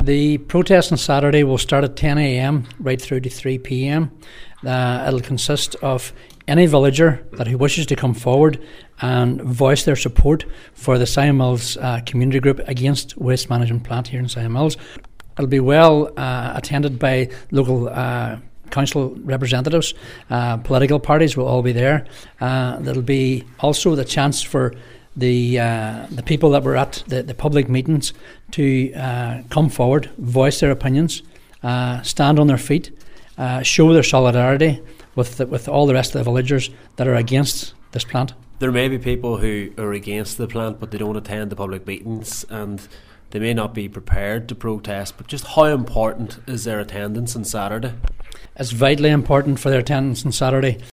The protest on Saturday will start at 10 a.m. right through to 3 p.m. It'll consist of any villager that who wishes to come forward and voice their support for the Sion Mills community group against waste management plant here in Sion Mills. It'll be well attended by local council representatives. Political parties will all be there. There'll be also the chance for the people that were at the public meetings to come forward, voice their opinions, stand on their feet, show their solidarity with all the rest of the villagers that are against this plant. There may be people who are against the plant but they don't attend the public meetings and they may not be prepared to protest, but just how important is their attendance on Saturday? It's vitally important for their attendance on Saturday.